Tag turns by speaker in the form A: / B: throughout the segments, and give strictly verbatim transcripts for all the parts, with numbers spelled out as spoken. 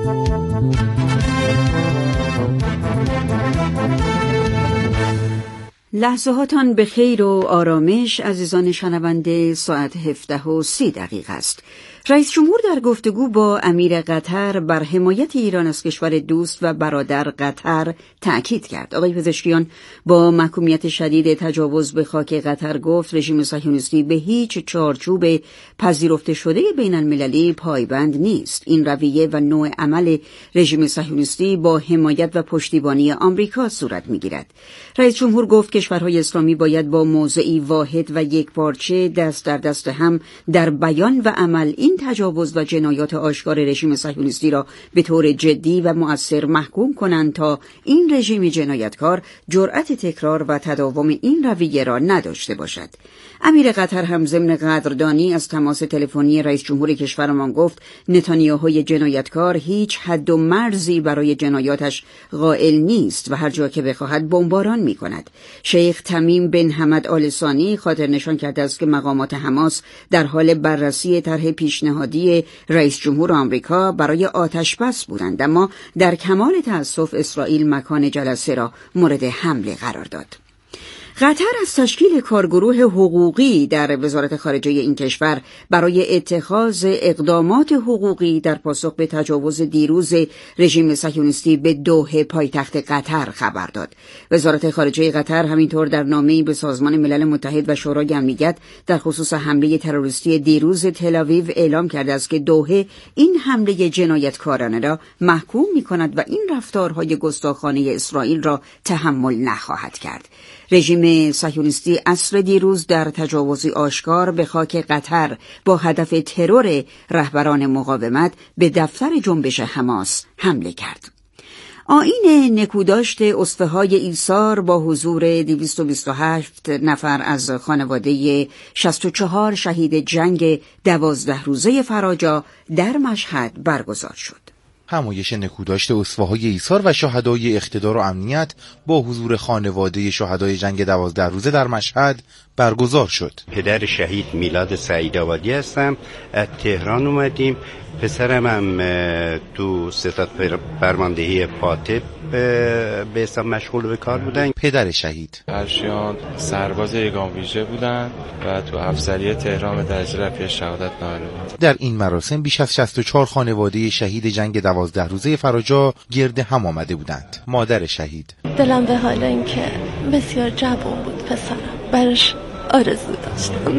A: لحظه هاتان به خیر و آرامش عزیزان شنونده. ساعت هفده و سی دقیقه است. رئیس جمهور در گفتگو با امیر قطر بر حمایت ایران از کشور دوست و برادر قطر تأکید کرد. آقای پزشکیان با محکومیت شدید تجاوز به خاک قطر گفت رژیم صهیونیستی به هیچ چارچوب پذیرفته شده بین المللی پایبند نیست. این رویه و نوع عمل رژیم صهیونیستی با حمایت و پشتیبانی آمریکا صورت می‌گیرد. رئیس جمهور گفت کشورهای اسلامی باید با موضعی واحد و یکپارچه دست در دست هم در بیان و عمل این تجاوز و جنایات آشکار رژیم صهیونیستی را به طور جدی و مؤثر محکوم کنند تا این رژیم جنایتکار جرأت تکرار و تداوم این رویه را نداشته باشد. امیر قطر هم ضمن قدردانی از تماس تلفنی رئیس جمهور کشورمان گفت نتانیاهوی جنایتکار هیچ حد و مرزی برای جنایاتش قائل نیست و هر جا که بخواهد بمباران می‌کند. شیخ تمیم بن حمد آل ثانی خاطر نشان کرده است که مقامات حماس در حال بررسی طرح پیشنهادی رئیس جمهور آمریکا برای آتشبس بودند، اما در کمال تأسف اسرائیل مکان جلسه را مورد حمله قرار داد. قطر از تشکیل کارگروه حقوقی در وزارت خارجه این کشور برای اتخاذ اقدامات حقوقی در پاسخ به تجاوز دیروز رژیم صهیونیستی به دوحه پایتخت قطر خبر داد. وزارت خارجه قطر همینطور در نامه‌ای به سازمان ملل متحد و شورای امنیت در خصوص حمله تروریستی دیروز تل‌آویو اعلام کرده است که دوحه این حمله جنایتکارانه را محکوم می‌کند و این رفتارهای گستاخانه اسرائیل را تحمل نخواهد کرد. رژیم صهیونیستی عصر دیروز در تجاوزی آشکار به خاک قطر با هدف ترور رهبران مقاومت به دفتر جنبش حماس حمله کرد. آیین نکوداشت اسفه‌های ایثار با حضور دویست و بیست و هشت نفر از خانواده شصت و چهار شهید جنگ دوازده روزه فراجا در مشهد برگزار شد.
B: همایش نکوداشت اسوه‌های ایثار و شهدای اقتدار و امنیت با حضور خانواده شهدای جنگ دوازده روزه در مشهد برگزار شد.
C: پدر شهید میلاد سعیدآبادی هستم، از تهران اومدیم. پسرم هم تو ستاد فرماندهی پاتب به حساب مشغول به کار بودن.
B: پدر شهید
D: ارشیان سرباز یگان ویژه بودن و تو افسری تهران به درجه رفیع شهادت نائل بود.
B: در این مراسم بیش از شصت و چهار خانواده شهید جنگ دوازده روزه فراجا گرد هم آمده بودند. مادر شهید:
E: دلم به حال این که بسیار جوان بود پسرم، براش آرزو داشتم.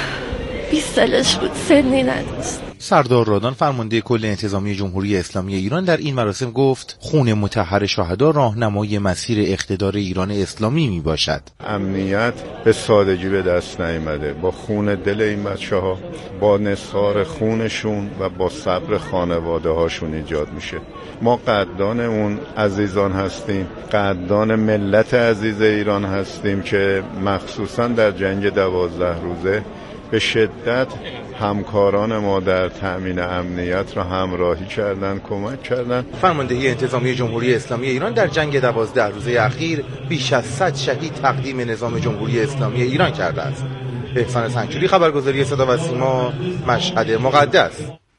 E: بیست سالش بود، سنی نداشت.
B: سردار رادان فرمانده کل انتظامی جمهوری اسلامی ایران در این مراسم گفت خون مطهر شهدا راهنمای مسیر اقتدار ایران اسلامی می باشد.
F: امنیت به سادگی به دست نیامده. با خون دل این بچه‌ها، با نثار خونشون و با صبر خانواده هاشون ایجاد میشه. ما قدردان اون عزیزان هستیم، قدردان ملت عزیز ایران هستیم که مخصوصا در جنگ دوازده روزه به شدت همکاران ما در تأمین امنیت را همراهی کردند، کمک کردند.
B: فرماندهی انتظامی جمهوری اسلامی ایران در جنگ دوازده روزه اخیر بیش از صد شهید تقدیم نظام جمهوری اسلامی ایران کرده است. احسان سنجوری، خبرگزاری صدا و سیما، مشهد مقدس.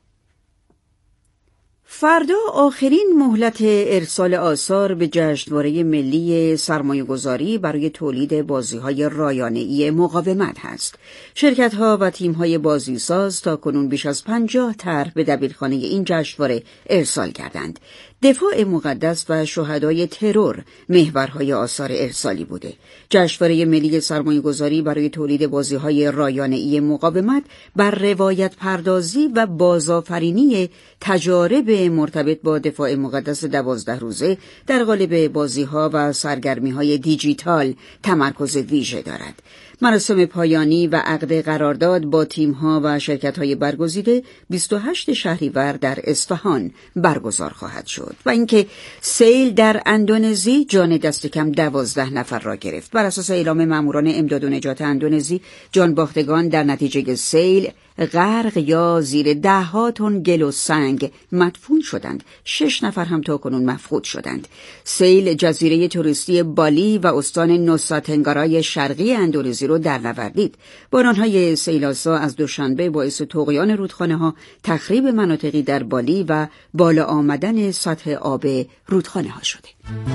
A: فردا آخرین مهلت ارسال آثار به جشنواره ملی سرمایه‌گذاری برای تولید بازی‌های رایانه‌ای مقاومت هست. شرکت‌ها و تیم‌های بازیساز تا کنون بیش از پنجاه طرح به دبیرخانه این جشنواره ارسال کردند. دفاع مقدس و شهدای ترور محورهای آثار ارسالی بوده. جشنواره ملی سرمایه‌گذاری برای تولید بازی‌های رایانه‌ای مقاومت بر روایت پردازی و بازآفرینی تجارب مرتبط با دفاع مقدس دوازده روزه در قالب بازی‌ها و سرگرمی‌های دیجیتال تمرکز ویژه دارد. مراسم پایانی و عقد قرارداد با تیم‌ها و شرکت‌های برگزیده بیست و هشتم شهریور در اصفهان برگزار خواهد شد. و اینکه سیل در اندونزی جان دست کم دوازده نفر را گرفت. بر اساس اعلام ماموران امداد و نجات اندونزی، جان باختگان در نتیجه سیل غرق یا زیر ده ها تن گل و سنگ مدفون شدند. شش نفر هم تاکنون مفقود شدند. سیل جزیره توریستی بالی و استان نوسا تنگارای شرقی اندونزی رو درنوردید. بارانهای سیل‌آسا از دوشنبه باعث طغیان رودخانه‌ها، تخریب مناطقی در بالی و بالا آمدن سطح آب رودخانه‌ها شده.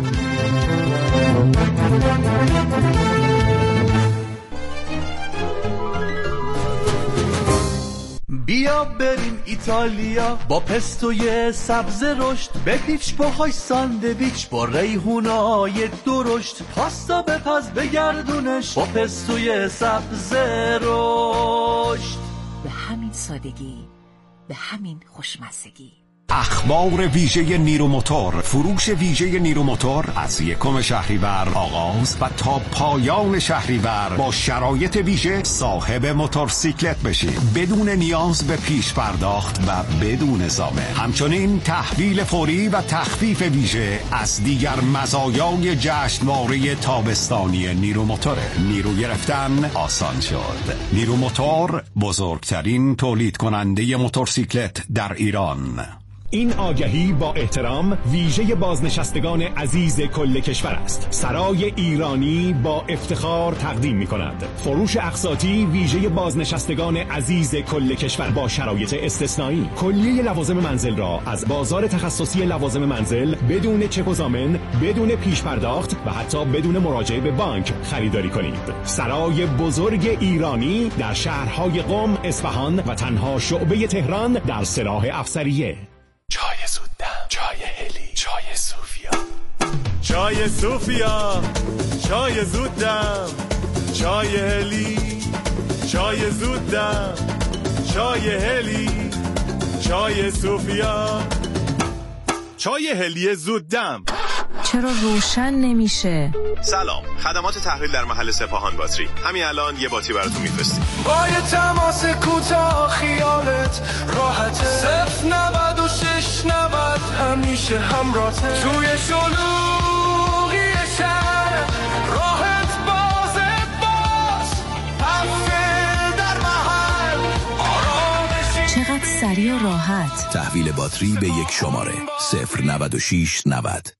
G: بیا بریم ایتالیا با پستوی سبز رشد، بپیچ پاهای ساندویچ با ریحونای درشت، پاستا بپز بگردونش با پستوی سبز رشد.
H: به همین سادگی، به همین خوشمزگی.
I: اخبار ویژه نیرو موتور. فروش ویژه نیرو موتور از یکم شهریور آغاز و تا پایان شهریور با شرایط ویژه صاحب موتورسیکلت بشید بدون نیاز به پیش پرداخت و بدون زامن. همچنین تحویل فوری و تخفیف ویژه از دیگر مزایای جشنواره تابستانی نیرو موتوره. نیرو گرفتن آسان شد. نیرو موتور بزرگترین تولید کننده موتورسیکلت در ایران.
J: این آگهی با احترام ویژه بازنشستگان عزیز کل کشور است. سرای ایرانی با افتخار تقدیم می کند فروش اقساطی ویژه بازنشستگان عزیز کل کشور با شرایط استثنایی. کلیه لوازم منزل را از بازار تخصصی لوازم منزل بدون چک و ضامن، بدون پیش پرداخت و حتی بدون مراجعه به بانک خریداری کنید. سرای بزرگ ایرانی در شهرهای قم، اصفهان و تنها شعبه تهران در سلاح افسریه.
G: چای زودم، چای هلی، چای صوفیا، چای صوفیا، چای زودم، چای هلی، چای زودم، چای هلی، چای صوفیا، چای هلی زودم.
K: چرا روشن نمیشه؟
L: سلام، خدمات تحویل در محل سپاهان باتری. همین الان یه باتری براتون میفرستیم.
G: با یه تماس کوتاه خیالت راحته. صفر نود و شش نود همیشه همراهته. توی شلوغی شهر راحت بازت باز. تحویل در محل آرامشی.
K: چقدر سریع و راحت.
M: تحویل باتری به یک شماره صفر نود و شش نود.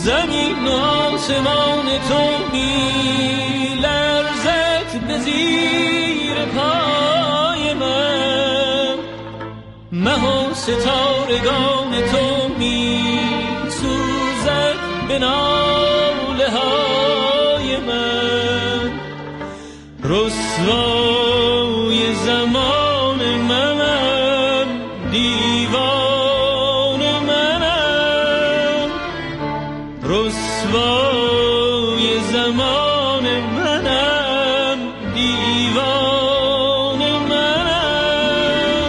G: زمین و آسمان تو می لرزد به زیر پای من، مه و ستارگان تو می سوزد به ناله های من. رسوای زمان منم، دیوان منم، رسوای زمان منم، دیوان منم.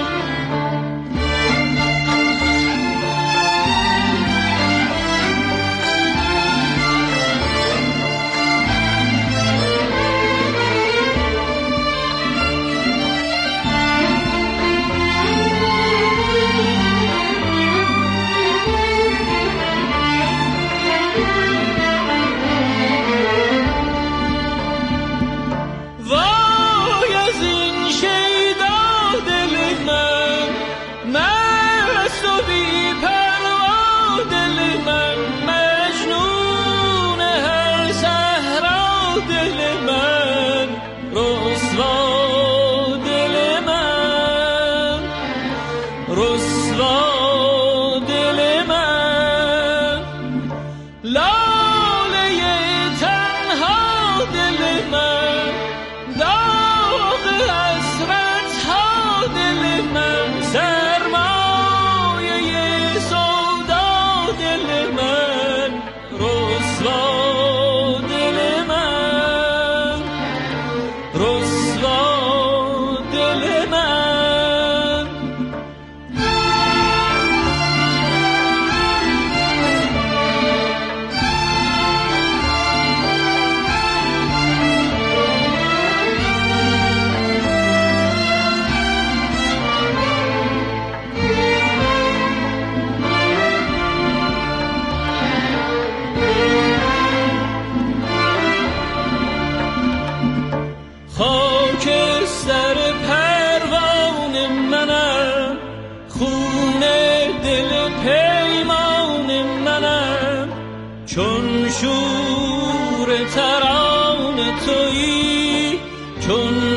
G: چون شور تران تویی، چون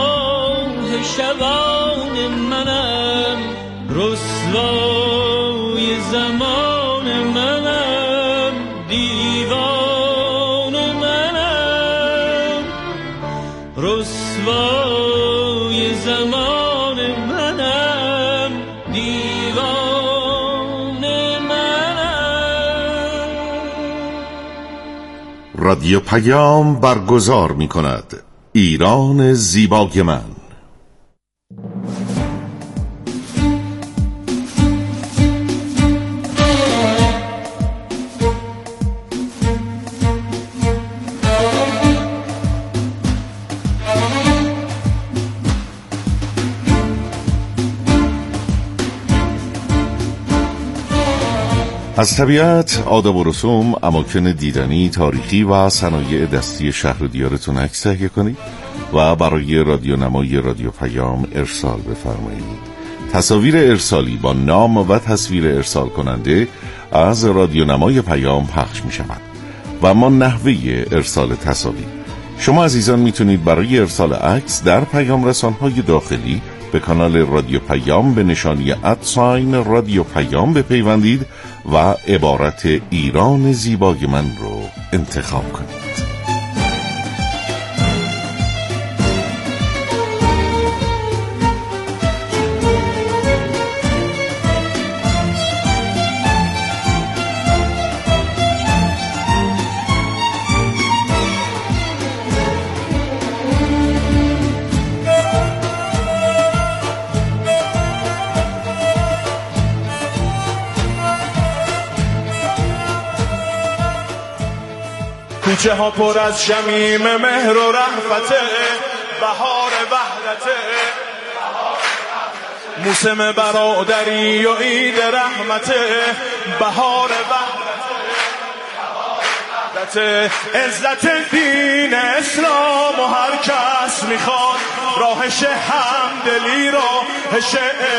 G: آه شبان منم، رسوای زمان منم، دیوان منم، رسوای زمان منم، دیوان منم.
N: رادیو پیام برگزار می کند ایران زیبای من. از طبیعت، آداب و رسوم، اماکن دیدنی، تاریخی و صنایع دستی شهر و دیارتون عکس تهیه کنید و برای رادیو نمای رادیو پیام ارسال بفرمایید. تصاویر ارسالی با نام و تصویر ارسال کننده از رادیو نمای پیام پخش می شود. و ما نحوه ارسال تصاویر، شما عزیزان میتونید برای ارسال عکس در پیام رسانهای داخلی به کانال رادیو پیام به نشانی ادساین رادیو پیام بپیوندید و عبارت ایران زیبای من رو انتخاب کنید.
O: کوچه ها پر از شمیم مهر و رحمته، بهار وحدته، موسم برادری و عید رحمته، بهار وحدته، عزت دین اسلام و هر کس میخواد راهش همدلی را هش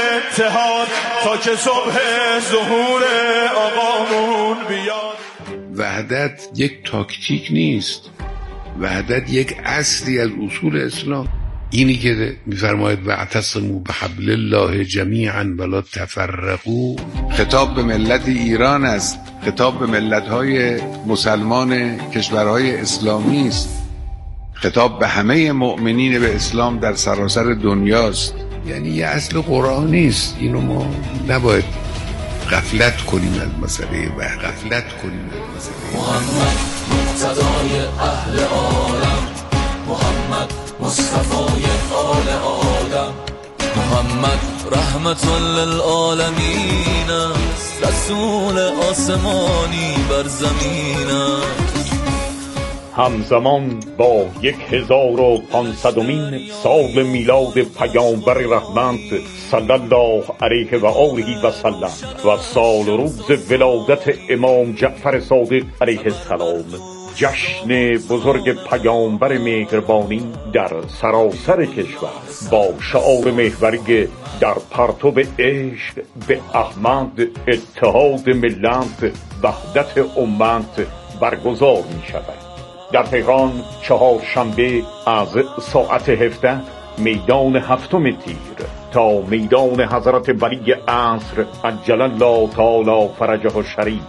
O: اتحاد تا که صبح ظهور آقامون بیاد.
P: وحدت یک تاکتیک نیست، وحدت یک اصلی از اصول اسلام. اینی که میفرماید واعتصموا بحبل الله جمیعا ولا تفرقوا، خطاب به ملت ایران است، خطاب به ملت‌های مسلمان کشورهای اسلامی است، خطاب به همه مؤمنین به اسلام در سراسر دنیاست. یعنی یه اصل قرآنی است. اینو ما نباید غفلت کنیم از مسئله و غفلت کنیم از مسئله.
Q: محمد مقتدای اهل عالم، محمد مصطفای آل آدم، محمد رحمت للعالمین است، رسول آسمانی بر زمین است.
R: همزمان با یک هزار و پانصدمین سال میلاد پیامبر رحمت صلی الله علیه و آله و سلم و سال و روز ولادت امام جعفر صادق علیه السلام، جشن بزرگ پیامبر مهربانی در سراسر کشور با شعار محوری در پرتو عشق به احمد، اتحاد ملت، وحدت امت برگزار می شود. در تهران چهارشنبه از ساعت هفده میدان هفتم تیر تا میدان حضرت ولی عصر عجل الله تعالی فرجه الشریف،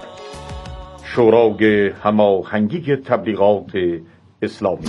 R: شورای هماهنگی تبلیغات اسلامی.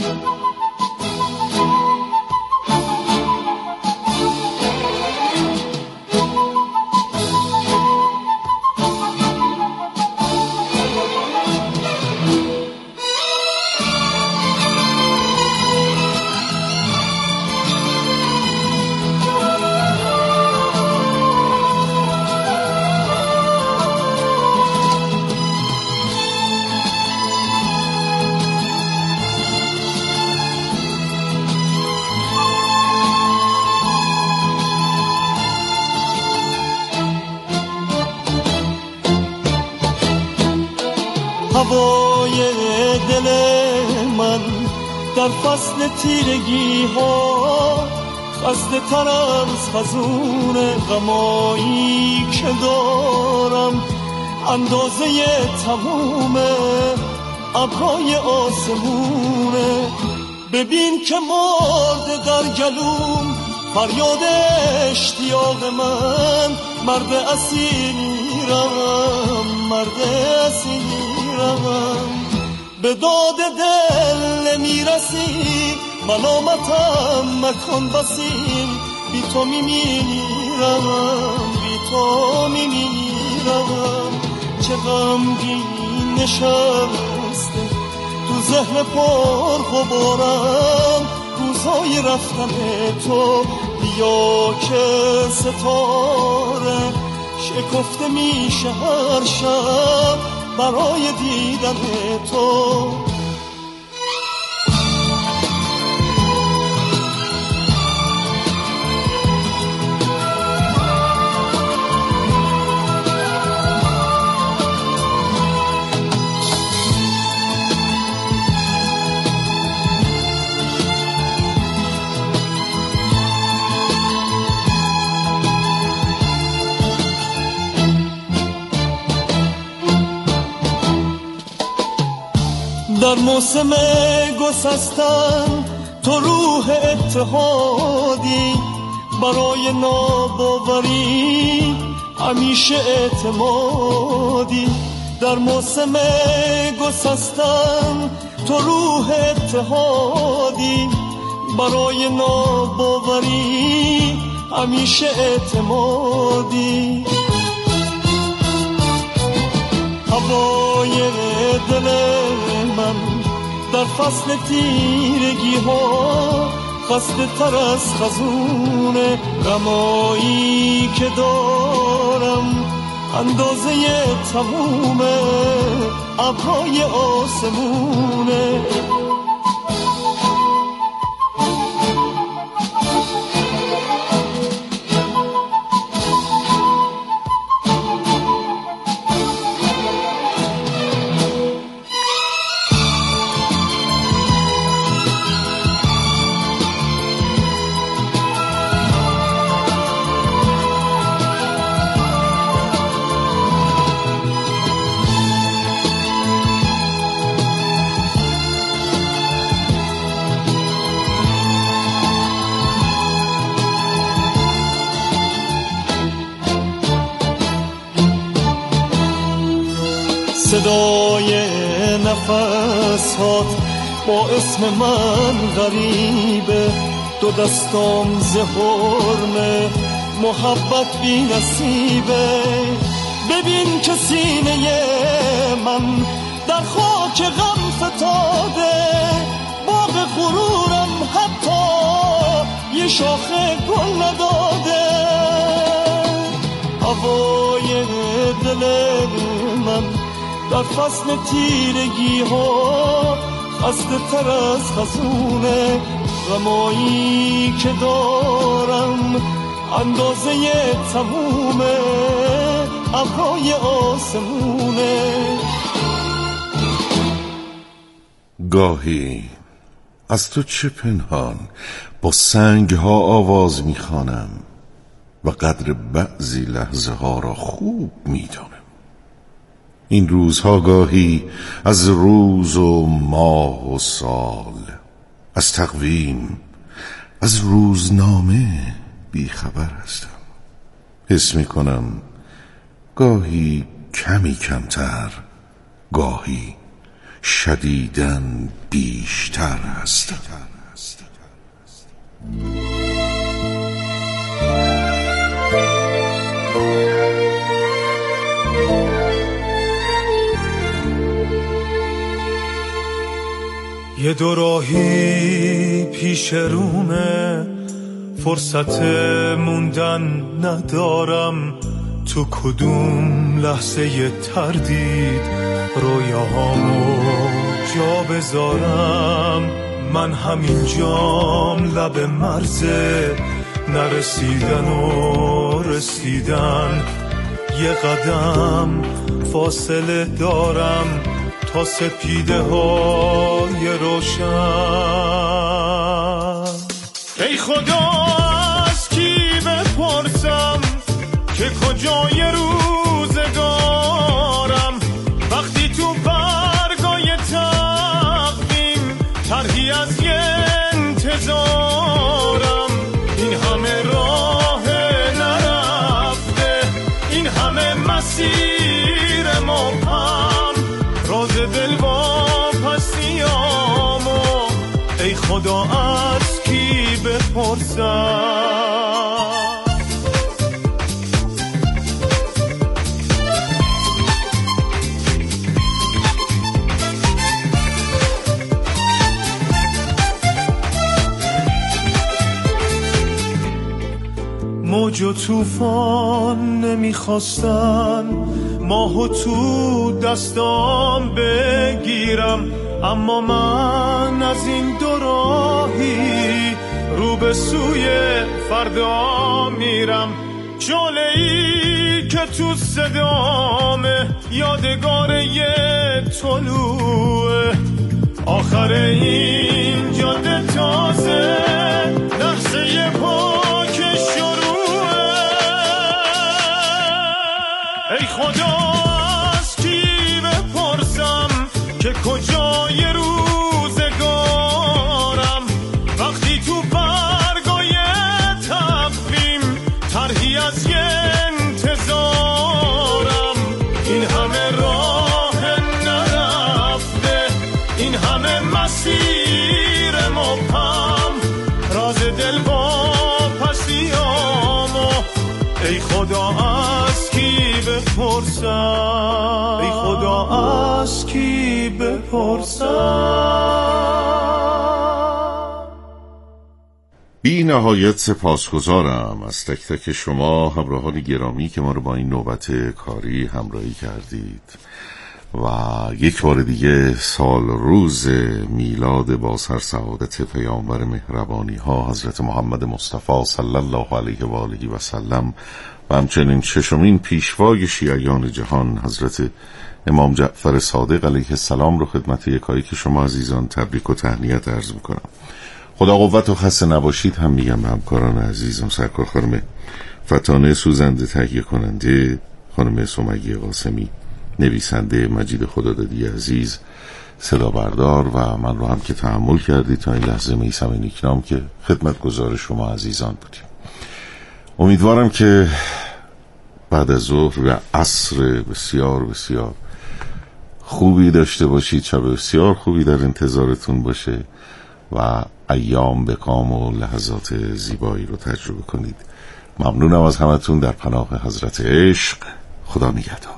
S: هوای دل من در فصل تیرگی ها خسته تر از خزون غمایی که دارم، اندازه تموم ابرهای آسمونه. ببین که مرد در گلوم فریاد اشتیاق من، مرد اسیرم، مرد اسیرم، به داد دل نمیرسی، ملامتم مکن بسیم، بی تو میمیرم، بی تو میمیرم. چه غمگین نشسته تو ذهن پر غبارم، روزهای رفتن تو بیا که ستاره شکفته میشه هر شب برای دیدن تو. در موسم گسستن تو روح اتحادی، برای ناباوری همیشه اعتمادی. در موسم گسستن تو روح اتحادی، برای ناباوری همیشه اعتمادی. هوای دل من در فصل تیرگی ها خسته تر از خزون غمایی که دارم، اندازه تموم ابرهای آسمونه. صدای نفسات با اسم من غریبه، دو دستام ز حرمه محبت بی نصیبه. ببین که سینه من در خاک غم فتاده، باغ غرورم حتی یه شاخه گل نداده. هوای دل من در فصل تیرگی ها خسته تر از خزونه، غمایی که دارم اندازه تمومه ابرای آسمونه.
N: گاهی از تو چه پنهان با سنگ ها آواز میخوانم و قدر بعضی لحظه ها را خوب میدانم. این روزها گاهی از روز و ماه و سال، از تقویم، از روزنامه بیخبر هستم. حس میکنم گاهی کمی کمتر، گاهی شدیداً بیشتر هستم.
S: یه دوراهی پیش رومه، فرصت موندن ندارم، تو کدوم لحظه ی تردید رویاهامو جا بذارم. من همین جام لب مرزه، نرسیدن و رسیدن، یه قدم فاصله دارم تا سپیده های روشن. ای خدا از کی بپرسم که کجای روزگارم، وقتی تو برگای تقویم طرحی از یه انتظارم. این همه راه نرفته، این همه مسیر مبهم، راز دل واپسیامو ای خدا از کی بپرسم. موج و طوفان نمیخواستن ماهو تو دستام بگیرم، اما من از این دو راهی رو به سوی فردا میرم. جاله‌ای که تو صدامه یادگار یه طلوعه، آخر این جاده تازه لحظه پاک شروعه. ای خدا از کی بپرسم که کجای روزگارم، وقتی تو برگای تقویم طرحی از یه انتظارم. این همه راه نرفته، این همه مسیر مبهم، راز دل واپسیامو ای خدا از کی بپرسم، ای خدا از کی بپرسم.
N: بی نهایت سپاسگزارم از تک تک شما همراهان گرامی که ما رو با این نوبت کاری همراهی کردید و یک بار دیگه سال روز میلاد با سرسعادت پیامبر مهربانی ها حضرت محمد مصطفی صلی الله علیه و آله و سلم و همچنین ششمین پیشوای شیعیان جهان حضرت امام جعفر صادق علیه السلام رو خدمت یکایی که شما عزیزان تبریک و تهنیت عرض میکنم. خدا قوت و خسته نباشید هم میگم به همکاران عزیزم، سرکار خانم فتانه سوزنده، تهیه کننده خانم سمیه قاسمی، نویسنده مجید خدادادی عزیز، صدا بردار و من رو هم که تحمل کردید تا این لحظه، میثم نیکنام که خدمتگزار شما عزیزان بودیم. امیدوارم که بعد از ظهر و عصر بسیار بسیار خوبی داشته باشید. شب بسیار خوبی در انتظارتون باشه و ایام به کام و لحظات زیبایی رو تجربه کنید. ممنونم از همتون. در پناه حضرت عشق. خدا نگهدار.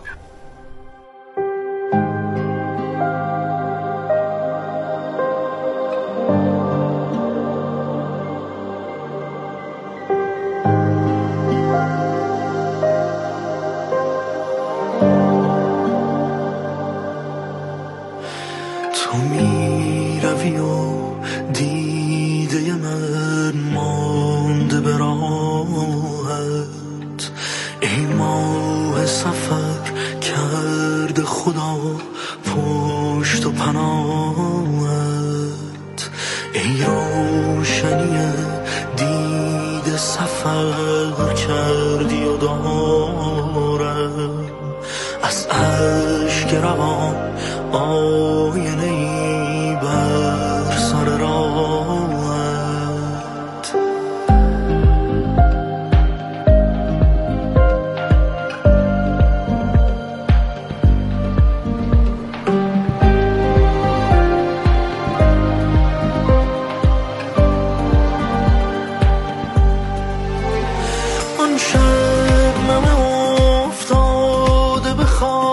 T: تو می روی و دیده من مانده به راهت، ای ماه سفر کرده خدا پشت و پناهت، ای روشنی دیده سفر کردی و دارم از اشک روان آینه ای بر سر راهت. آن شبنم افتاده به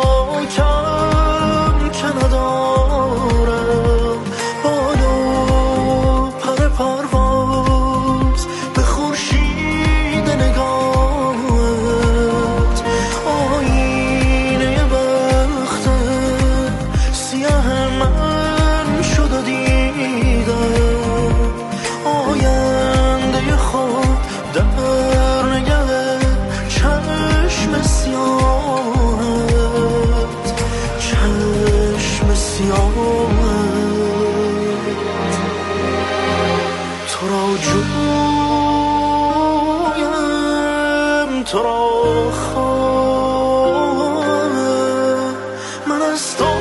T: خاکم که ندارم بال و پر پرواز به خورشید نگاهت، آینه بخت سیاه من شد و دیدم آینده خود در چشم سیاهت، چشم سیاهت. تو را جویم، تو را خواهم، من از تو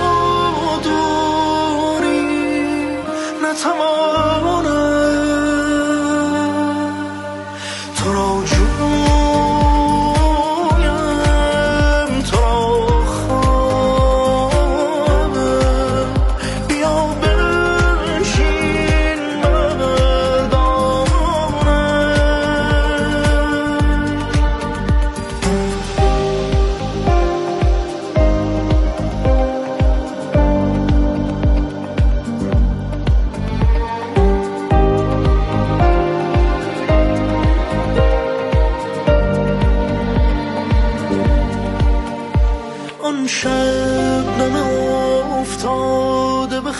T: دوری نتوانم. تو را آن شبنم افتاده به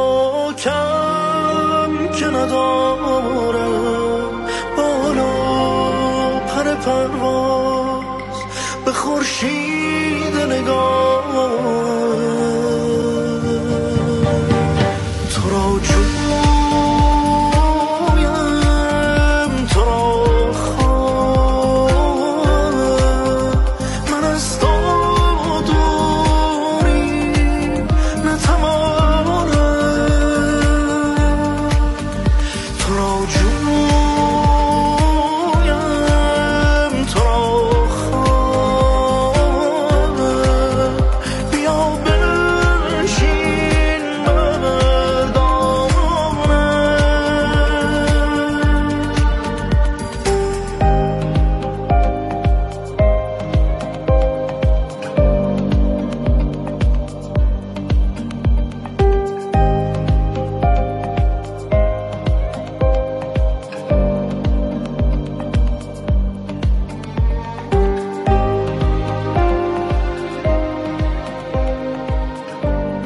T: خاکم که ندارم بال و پر پرواز به خورشید